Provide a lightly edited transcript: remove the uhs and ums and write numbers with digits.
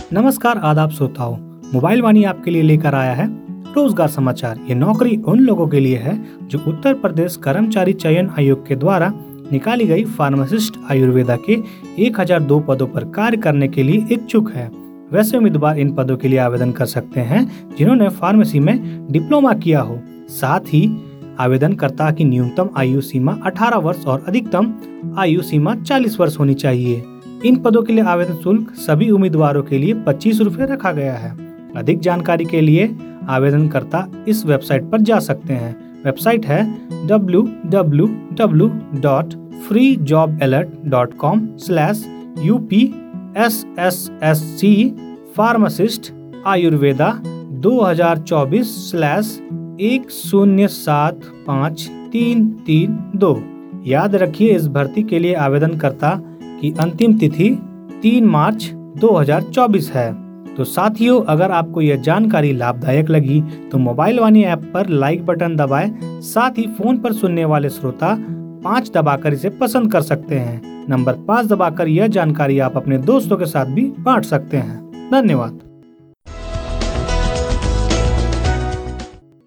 नमस्कार आदाब श्रोताओं, मोबाइल वाणी आपके लिए लेकर आया है रोजगार समाचार। ये नौकरी उन लोगों के लिए है जो उत्तर प्रदेश कर्मचारी चयन आयोग के द्वारा निकाली गई फार्मासिस्ट आयुर्वेदा के 1002 पदों पर कार्य करने के लिए इच्छुक है। वैसे उम्मीदवार इन पदों के लिए आवेदन कर सकते हैं जिन्होंने फार्मेसी में डिप्लोमा किया हो। साथ ही आवेदनकर्ता की न्यूनतम आयु सीमा 18 वर्ष और अधिकतम आयु सीमा 40 वर्ष होनी चाहिए। इन पदों के लिए आवेदन शुल्क सभी उम्मीदवारों के लिए 25 रुपये रखा गया है। अधिक जानकारी के लिए आवेदनकर्ता इस वेबसाइट पर जा सकते हैं। वेबसाइट है www.freejobalert.com/UPSSSC फार्मासिस्ट आयुर्वेदा 2024/1075332। याद रखिए, इस भर्ती के लिए आवेदनकर्ता की अंतिम तिथि 3 मार्च 2024 है। तो साथियों, अगर आपको यह जानकारी लाभदायक लगी तो मोबाइल वाणी ऐप पर लाइक बटन दबाएं। साथ ही फोन पर सुनने वाले श्रोता 5 दबाकर इसे पसंद कर सकते हैं। नंबर 5 दबाकर यह जानकारी आप अपने दोस्तों के साथ भी बांट सकते हैं। धन्यवाद।